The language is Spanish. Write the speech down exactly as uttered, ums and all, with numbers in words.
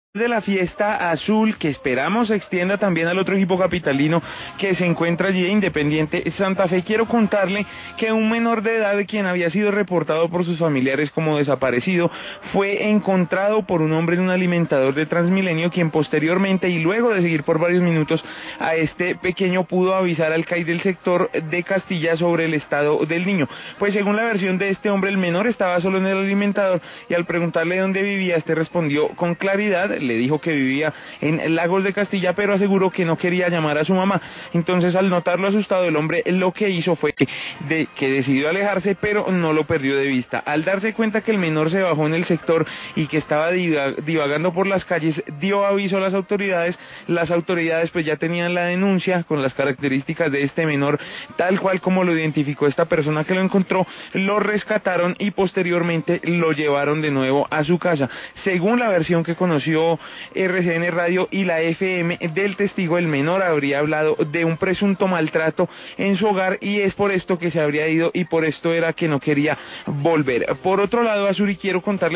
De la fiesta azul, que esperamos se extienda también al otro equipo capitalino que se encuentra allí, Independiente Santa Fe. Quiero contarle que un menor de edad, quien había sido reportado por sus familiares como desaparecido, fue encontrado por un hombre en un alimentador de Transmilenio, quien posteriormente y luego de seguir por varios minutos a este pequeño pudo avisar al C A I del sector de Castilla sobre el estado del niño. Pues según la versión de este hombre, el menor estaba solo en el alimentador y al preguntarle dónde vivía, este respondió con claridad. Le dijo que vivía en Lagos de Castilla, pero aseguró que no quería llamar a su mamá. Entonces, al notarlo asustado, el hombre lo que hizo fue de que decidió alejarse, pero no lo perdió de vista. Al darse cuenta que el menor se bajó en el sector y que estaba divagando por las calles, dio aviso a las autoridades. Las autoridades pues ya tenían la denuncia con las características de este menor, tal cual como lo identificó esta persona que lo encontró. Lo rescataron y posteriormente lo llevaron de nuevo a su casa. Según la versión que conoció R C N Radio y la F M del testigo, el menor habría hablado de un presunto maltrato en su hogar y es por esto que se habría ido y por esto era que no quería volver. Por otro lado, Azuri, quiero contarle